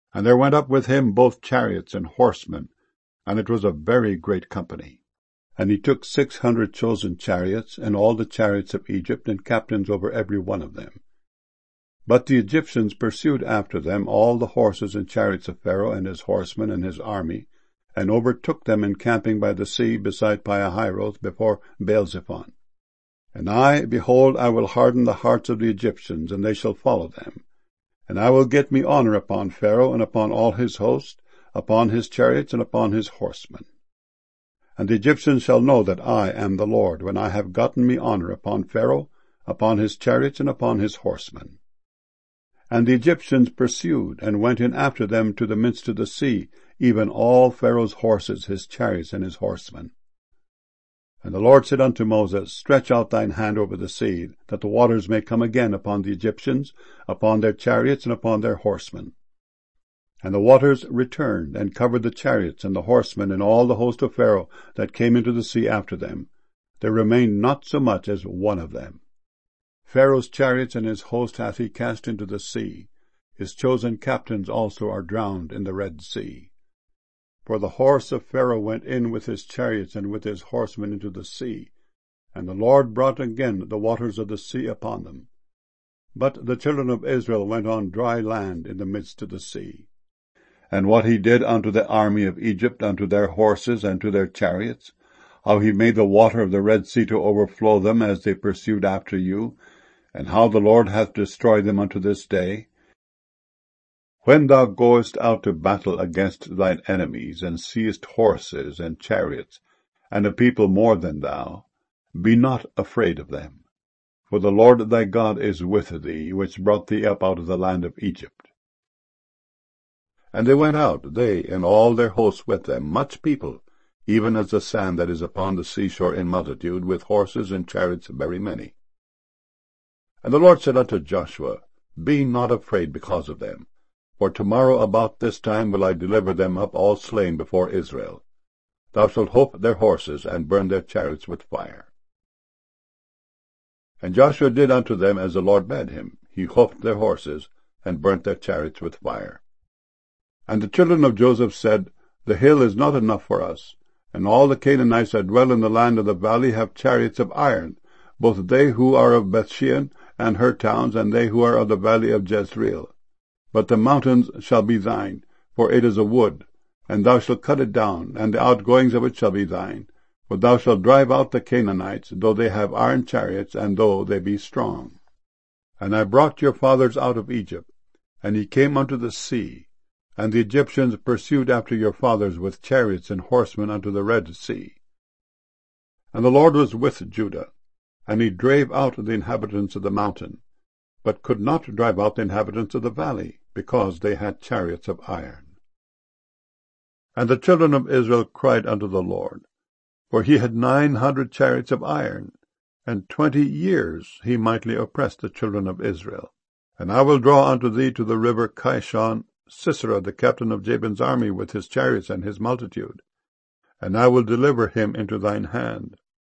And there went up with him both chariots and horsemen, and it was a very great company. And he took 600 chosen chariots, and all the chariots of Egypt, and captains over every one of them. But the Egyptians pursued after them all the horses and chariots of Pharaoh and his horsemen and his army, and overtook them encamping by the sea beside Pi-hahiroth before Baal-zephon. And behold, I will harden the hearts of the Egyptians, and they shall follow them. And I will get me honor upon Pharaoh and upon all his host, upon his chariots and upon his horsemen. And the Egyptians shall know that I am the Lord, when I have gotten me honor upon Pharaoh, upon his chariots and upon his horsemen. And the Egyptians pursued, and went in after them to the midst of the sea, even all Pharaoh's horses, his chariots, and his horsemen. And the Lord said unto Moses, Stretch out thine hand over the sea, that the waters may come again upon the Egyptians, upon their chariots, and upon their horsemen. And the waters returned, and covered the chariots, and the horsemen, and all the host of Pharaoh that came into the sea after them. There remained not so much as one of them. Pharaoh's chariots and his host hath he cast into the sea. His chosen captains also are drowned in the Red Sea. For the horse of Pharaoh went in with his chariots and with his horsemen into the sea, and the Lord brought again the waters of the sea upon them. But the children of Israel went on dry land in the midst of the sea. And what he did unto the army of Egypt, unto their horses and to their chariots, how he made the water of the Red Sea to overflow them as they pursued after you, and how the Lord hath destroyed them unto this day. When thou goest out to battle against thine enemies, and seest horses and chariots, and a people more than thou, be not afraid of them. For the Lord thy God is with thee, which brought thee up out of the land of Egypt. And they went out, they and all their hosts with them, much people, even as the sand that is upon the seashore in multitude, with horses and chariots very many. And the Lord said unto Joshua, Be not afraid because of them, for tomorrow about this time will I deliver them up all slain before Israel. Thou shalt hoof their horses, and burn their chariots with fire. And Joshua did unto them as the Lord bade him. He hoofed their horses, and burnt their chariots with fire. And the children of Joseph said, The hill is not enough for us, and all the Canaanites that dwell in the land of the valley have chariots of iron, both they who are of Bethshean and her towns, and they who are of the valley of Jezreel. But the mountains shall be thine, for it is a wood, and thou shalt cut it down, and the outgoings of it shall be thine. For thou shalt drive out the Canaanites, though they have iron chariots, and though they be strong. And I brought your fathers out of Egypt, and ye came unto the sea, and the Egyptians pursued after your fathers with chariots and horsemen unto the Red Sea. And the Lord was with Judah, and he drave out the inhabitants of the mountain, but could not drive out the inhabitants of the valley, because they had chariots of iron. And the children of Israel cried unto the Lord, for he had 900 chariots of iron, and 20 years he mightily oppressed the children of Israel. And I will draw unto thee to the river Kishon Sisera, the captain of Jabin's army, with his chariots and his multitude, and I will deliver him into thine hand.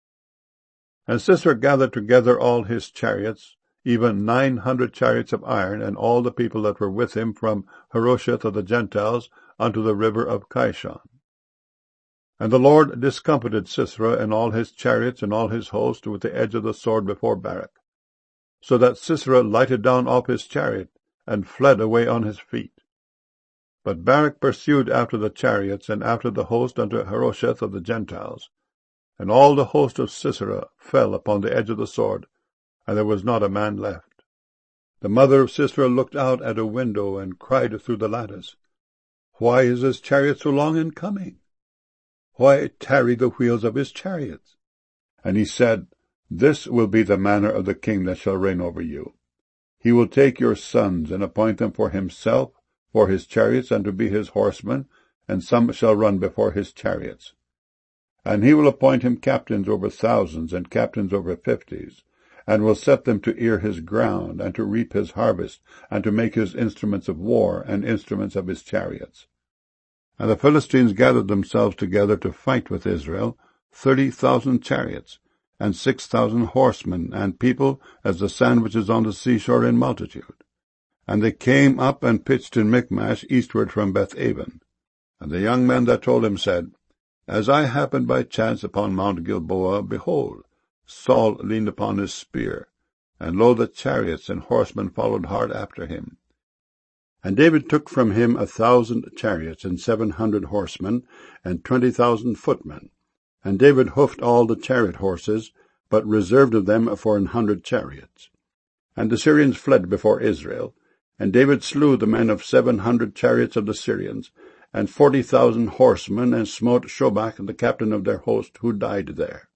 And Sisera gathered together all his chariots, even 900 chariots of iron, and all the people that were with him from Harosheth of the Gentiles unto the river of Kishon. And the Lord discomfited Sisera and all his chariots and all his host with the edge of the sword before Barak, so that Sisera lighted down off his chariot, and fled away on his feet. But Barak pursued after the chariots and after the host unto Harosheth of the Gentiles, and all the host of Sisera fell upon the edge of the sword, and there was not a man left. The mother of Sisera looked out at a window, and cried through the lattice, Why is his chariot so long in coming? Why tarry the wheels of his chariots? And he said, This will be the manner of the king that shall reign over you. He will take your sons, and appoint them for himself, for his chariots, and to be his horsemen, and some shall run before his chariots. And he will appoint him captains over thousands, and captains over 50s, and will set them to ear his ground, and to reap his harvest, and to make his instruments of war, and instruments of his chariots. And the Philistines gathered themselves together to fight with Israel, 30,000 chariots, and 6,000 horsemen, and people as the sand which is on the seashore in multitude. And they came up and pitched in Michmash eastward from Bethaven. And the young men that told him said, As I happened by chance upon Mount Gilboa, behold, Saul leaned upon his spear, and lo, the chariots and horsemen followed hard after him. And David took from him 1,000 chariots, and 700 horsemen, and 20,000 footmen. And David hoofed all the chariot horses, but reserved of them for 100 chariots. And the Syrians fled before Israel, and David slew the men of 700 chariots of the Syrians, and 40,000 horsemen, and smote Shobach, the captain of their host, who died there.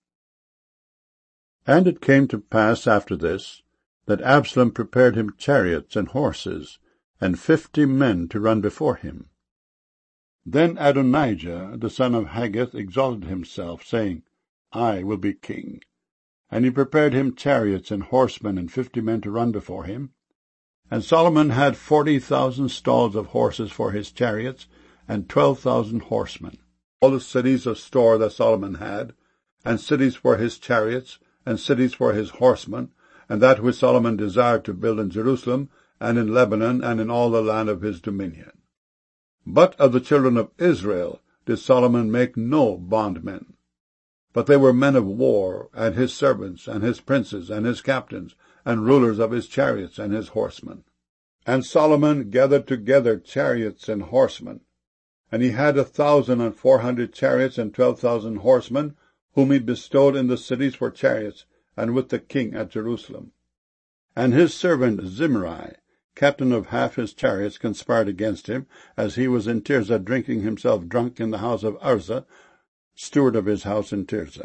And it came to pass after this, that Absalom prepared him chariots and horses, and 50 men to run before him. Then Adonijah, the son of Haggith, exalted himself, saying, I will be king. And he prepared him chariots and horsemen, and 50 men to run before him. And Solomon had 40,000 stalls of horses for his chariots, and 12,000 horsemen. All the cities of store that Solomon had, and cities for his chariots, and cities for his horsemen, and that which Solomon desired to build in Jerusalem, and in Lebanon, and in all the land of his dominion. But of the children of Israel did Solomon make no bondmen. But they were men of war, and his servants, and his princes, and his captains, and rulers of his chariots and his horsemen. And Solomon gathered together chariots and horsemen. And he had 1,400 chariots and 12,000 horsemen, whom he bestowed in the cities for chariots, and with the king at Jerusalem. And his servant Zimri, captain of half his chariots, conspired against him, as he was in Tirzah drinking himself drunk in the house of Uzzah, steward of his house in Tirzah.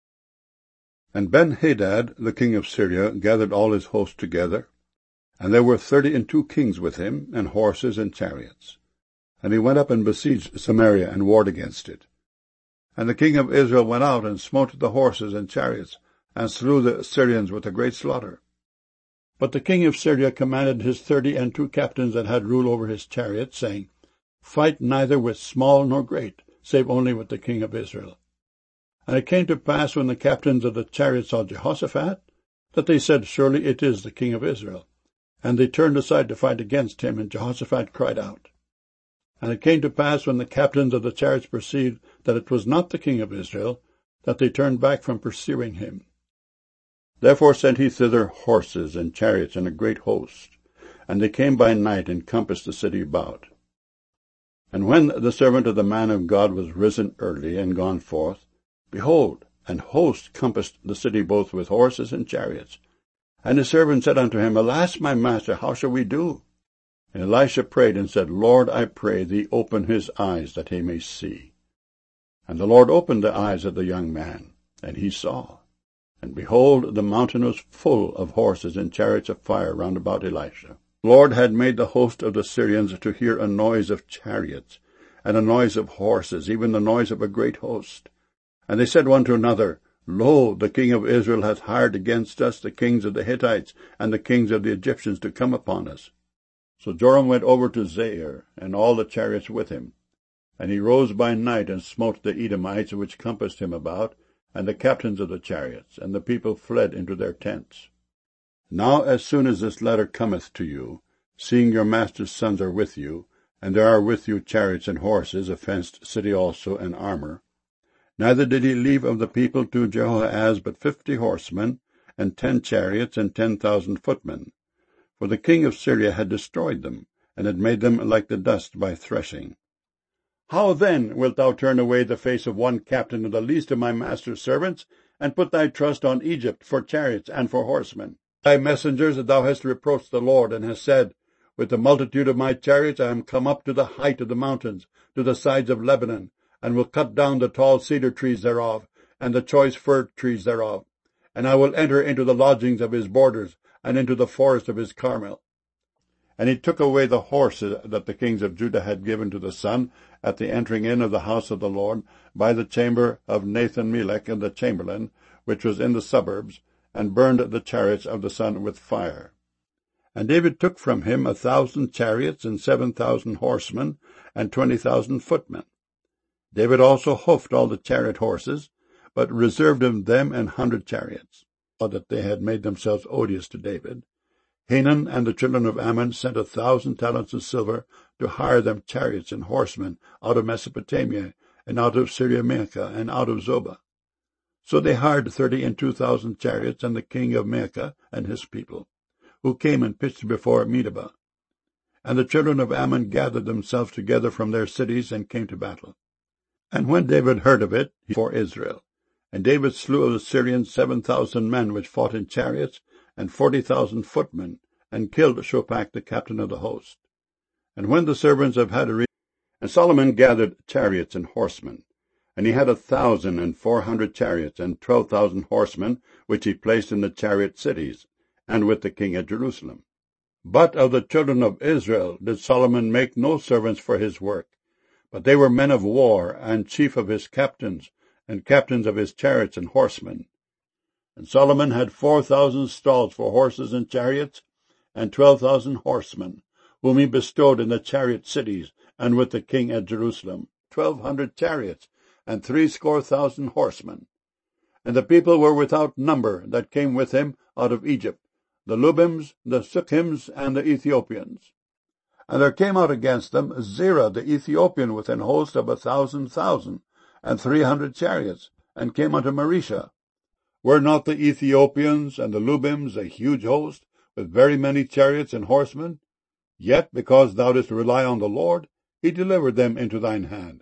And Ben-Hadad, the king of Syria, gathered all his host together, and there were 32 kings with him, and horses and chariots. And he went up and besieged Samaria, and warred against it. And the king of Israel went out, and smote the horses and chariots, and slew the Syrians with a great slaughter. But the king of Syria commanded his 32 captains that had rule over his chariots, saying, Fight neither with small nor great, save only with the king of Israel. And it came to pass, when the captains of the chariots saw Jehoshaphat, that they said, Surely it is the king of Israel. And they turned aside to fight against him, and Jehoshaphat cried out. And it came to pass, when the captains of the chariots perceived that it was not the king of Israel, that they turned back from pursuing him. Therefore sent he thither horses and chariots and a great host, and they came by night and compassed the city about. And when the servant of the man of God was risen early and gone forth, behold, an host compassed the city both with horses and chariots. And his servant said unto him, Alas, my master, how shall we do? And Elisha prayed and said, Lord, I pray thee, open his eyes, that he may see. And the Lord opened the eyes of the young man, and he saw. And behold, the mountain was full of horses and chariots of fire round about Elisha. The Lord had made the host of the Syrians to hear a noise of chariots, and a noise of horses, even the noise of a great host. And they said one to another, Lo, the king of Israel hath hired against us the kings of the Hittites and the kings of the Egyptians to come upon us. So Joram went over to Zair, and all the chariots with him. And he rose by night, and smote the Edomites which compassed him about, and the captains of the chariots, and the people fled into their tents. Now as soon as this letter cometh to you, seeing your master's sons are with you, and there are with you chariots and horses, a fenced city also, and armor, neither did he leave of the people to Jehoahaz but 50 horsemen, and 10 chariots, and 10,000 footmen. For the king of Syria had destroyed them, and had made them like the dust by threshing. How then wilt thou turn away the face of one captain of the least of my master's servants, and put thy trust on Egypt for chariots and for horsemen? Thy messengers that thou hast reproached the Lord, and hast said, With the multitude of my chariots I am come up to the height of the mountains, to the sides of Lebanon, and will cut down the tall cedar trees thereof, and the choice fir trees thereof. And I will enter into the lodgings of his borders, and into the forest of his Carmel. And he took away the horses that the kings of Judah had given to the sun at the entering in of the house of the Lord, by the chamber of Nathan-Melech and the chamberlain, which was in the suburbs, and burned the chariots of the sun with fire. And David took from him 1,000 chariots, and 7,000 horsemen, and 20,000 footmen. David also hoofed all the chariot horses, but reserved of them 100 chariots, that they had made themselves odious to David. Hanun and the children of Ammon sent 1,000 talents of silver to hire them chariots and horsemen out of Mesopotamia, and out of Syria-Maachah, and out of Zobah. So they hired 32,000 chariots, and the king of Maachah and his people, who came and pitched before Medeba. And the children of Ammon gathered themselves together from their cities, and came to battle. And when David heard of it, he for Israel. And David slew of the Syrians 7,000 men which fought in chariots, and 40,000 footmen, and killed Shophach the captain of the host. And when the servants of Hadar, and Solomon gathered chariots and horsemen, and he had 1,400 chariots, and 12,000 horsemen, which he placed in the chariot cities, and with the king at Jerusalem. But of the children of Israel did Solomon make no servants for his work, but they were men of war, and chief of his captains, and captains of his chariots and horsemen. And Solomon had 4,000 stalls for horses and chariots, and 12,000 horsemen, whom he bestowed in the chariot cities, and with the king at Jerusalem, 1,200 chariots, and 70,000 horsemen. And the people were without number that came with him out of Egypt, the Lubims, the Sukkims, and the Ethiopians. And there came out against them Zerah the Ethiopian with an host of 1,000,000, and 300 chariots, and came unto Mareshah. Were not the Ethiopians and the Lubims a huge host, with very many chariots and horsemen? Yet, because thou didst rely on the Lord, he delivered them into thine hand.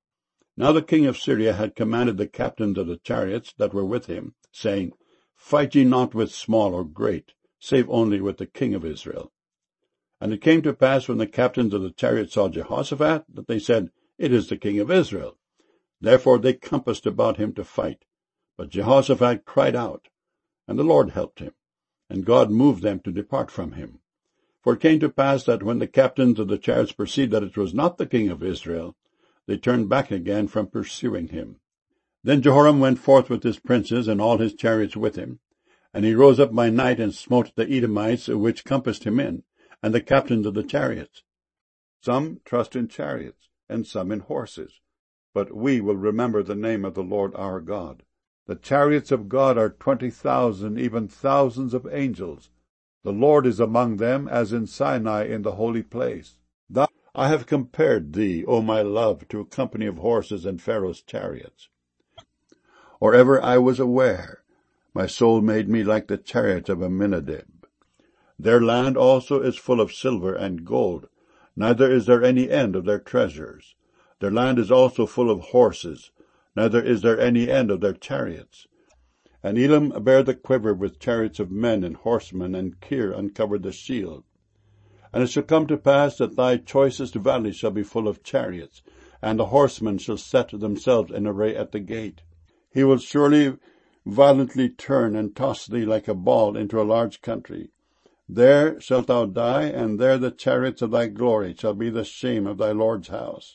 Now the king of Syria had commanded the captains of the chariots that were with him, saying, Fight ye not with small or great, save only with the king of Israel. And it came to pass, when the captains of the chariots saw Jehoshaphat, that they said, It is the king of Israel. Therefore they compassed about him to fight. But Jehoshaphat cried out, and the Lord helped him, and God moved them to depart from him. For it came to pass that when the captains of the chariots perceived that it was not the king of Israel, they turned back again from pursuing him. Then Jehoram went forth with his princes, and all his chariots with him. And he rose up by night, and smote the Edomites which compassed him in, and the captains of the chariots. Some trust in chariots, and some in horses. But we will remember the name of the Lord our God. The chariots of God are 20,000, even thousands of angels. The Lord is among them, as in Sinai in the holy place. I have compared thee, O my love, to a company of horses and Pharaoh's chariots. Or ever I was aware, my soul made me like the chariots of Amminadab. Their land also is full of silver and gold, neither is there any end of their treasures. Their land is also full of horses, neither is there any end of their chariots. And Elam bare the quiver with chariots of men and horsemen, and Kir uncovered the shield. And it shall come to pass that thy choicest valley shall be full of chariots, and the horsemen shall set themselves in array at the gate. He will surely violently turn and toss thee like a ball into a large country. There shalt thou die, and there the chariots of thy glory shall be the shame of thy Lord's house.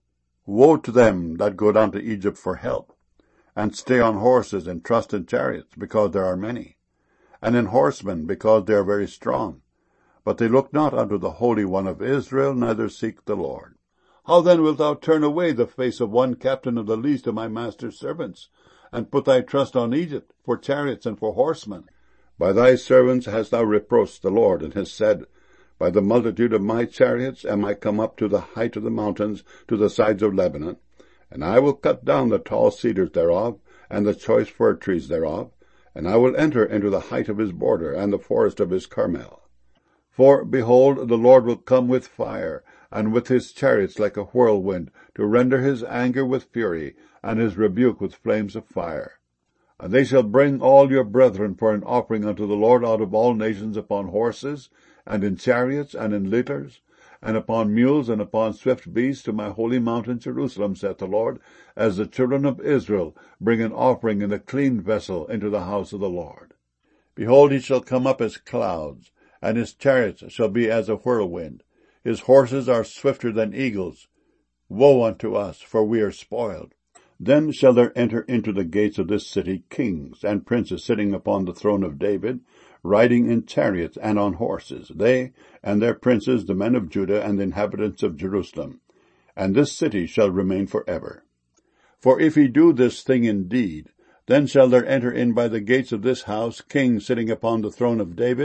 Woe to them that go down to Egypt for help, and stay on horses, and trust in chariots, because there are many, and in horsemen, because they are very strong. But they look not unto the Holy One of Israel, neither seek the Lord. How then wilt thou turn away the face of one captain of the least of my master's servants, and put thy trust on Egypt for chariots and for horsemen? By thy servants hast thou reproached the Lord, and hast said, By the multitude of my chariots am I come up to the height of the mountains, to the sides of Lebanon, and I will cut down the tall cedars thereof, and the choice fir trees thereof, and I will enter into the height of his border, and the forest of his Carmel. For, behold, the Lord will come with fire, and with his chariots like a whirlwind, to render his anger with fury, and his rebuke with flames of fire. And they shall bring all your brethren for an offering unto the Lord out of all nations upon horses, and in chariots, and in litters, and upon mules, and upon swift beasts, to my holy mountain Jerusalem, saith the Lord, as the children of Israel bring an offering in a clean vessel into the house of the Lord. Behold, he shall come up as clouds, and his chariots shall be as a whirlwind. His horses are swifter than eagles. Woe unto us, for we are spoiled. Then shall there enter into the gates of this city kings and princes sitting upon the throne of David, riding in chariots and on horses, they and their princes, the men of Judah, and the inhabitants of Jerusalem. And this city shall remain forever. For if he do this thing indeed, then shall there enter in by the gates of this house kings sitting upon the throne of David,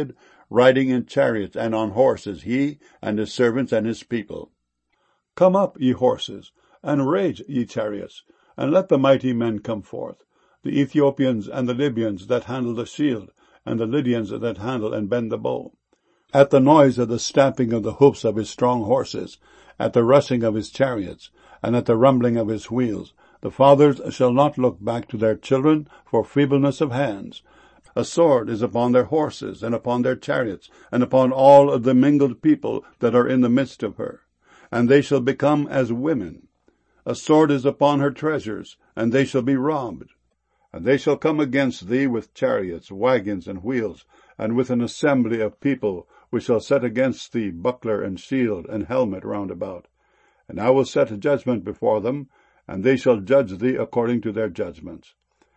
riding in chariots and on horses, he and his servants and his people. Come up, ye horses, and rage, ye chariots, and let the mighty men come forth, the Ethiopians and the Libyans that handle the shield, and the Lydians that handle and bend the bow. At the noise of the stamping of the hoofs of his strong horses, at the rushing of his chariots, and at the rumbling of his wheels, the fathers shall not look back to their children for feebleness of hands. A sword is upon their horses, and upon their chariots, and upon all of the mingled people that are in the midst of her. And they shall become as women. A sword is upon her treasures, and they shall be robbed. And they shall come against thee with chariots, wagons, and wheels, and with an assembly of people, which shall set against thee buckler and shield and helmet round about. And I will set judgment before them, and they shall judge thee according to their judgments.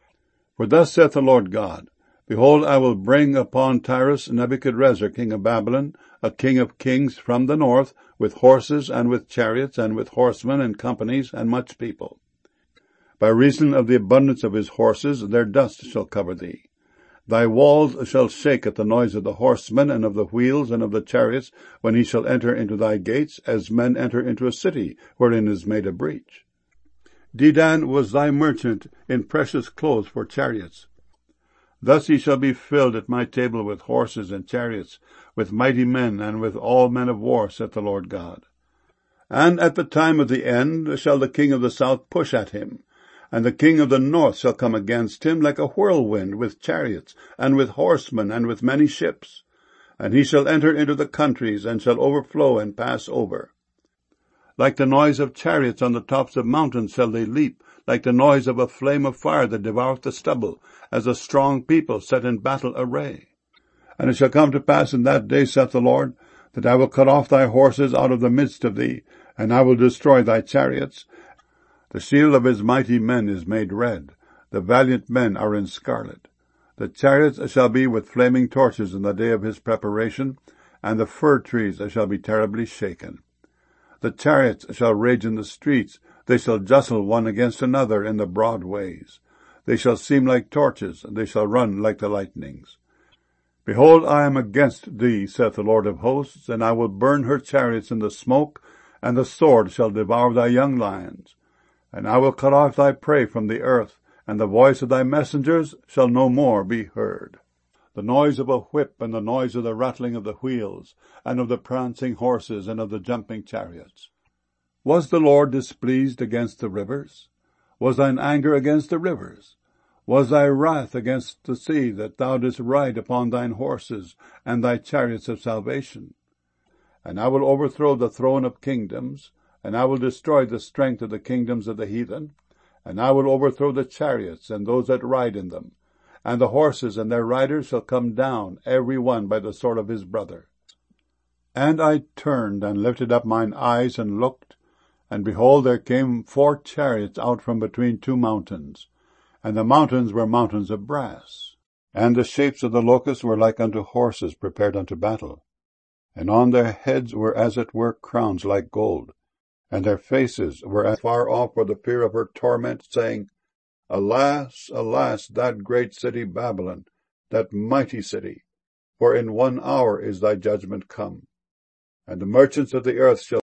For thus saith the Lord God, Behold, I will bring upon Tyrus Nebuchadrezzar king of Babylon, a king of kings from the north, with horses and with chariots and with horsemen and companies and much people. By reason of the abundance of his horses, their dust shall cover thee. Thy walls shall shake at the noise of the horsemen and of the wheels and of the chariots, when he shall enter into thy gates, as men enter into a city wherein is made a breach. Dedan was thy merchant in precious clothes for chariots. Thus he shall be filled at my table with horses and chariots, with mighty men and with all men of war, saith the Lord God. And at the time of the end shall the king of the south push at him, and the king of the north shall come against him like a whirlwind, with chariots, and with horsemen, and with many ships. And he shall enter into the countries, and shall overflow and pass over. Like the noise of chariots on the tops of mountains shall they leap, like the noise of a flame of fire that devoureth the stubble, as a strong people set in battle array. And it shall come to pass in that day, saith the Lord, that I will cut off thy horses out of the midst of thee, and I will destroy thy chariots. The shield of his mighty men is made red, the valiant men are in scarlet. The chariots shall be with flaming torches in the day of his preparation, and the fir trees shall be terribly shaken. The chariots shall rage in the streets, they shall jostle one against another in the broad ways. They shall seem like torches, they shall run like the lightnings. Behold, I am against thee, saith the Lord of hosts, and I will burn her chariots in the smoke, and the sword shall devour thy young lions. And I will cut off thy prey from the earth, and the voice of thy messengers shall no more be heard. The noise of a whip, and the noise of the rattling of the wheels, and of the prancing horses, and of the jumping chariots. Was the Lord displeased against the rivers? Was thine anger against the rivers? Was thy wrath against the sea, that thou didst ride upon thine horses, and thy chariots of salvation? And I will overthrow the throne of kingdoms, and I will destroy the strength of the kingdoms of the heathen, and I will overthrow the chariots and those that ride in them, and the horses and their riders shall come down, every one by the sword of his brother. And I turned and lifted up mine eyes and looked, and behold, there came 4 chariots out from between 2 mountains, and the mountains were mountains of brass, and the shapes of the locusts were like unto horses prepared unto battle, and on their heads were as it were crowns like gold, and their faces were as far off for the fear of her torment, saying, Alas, alas, that great city Babylon, that mighty city, for in 1 hour is thy judgment come. And the merchants of the earth shall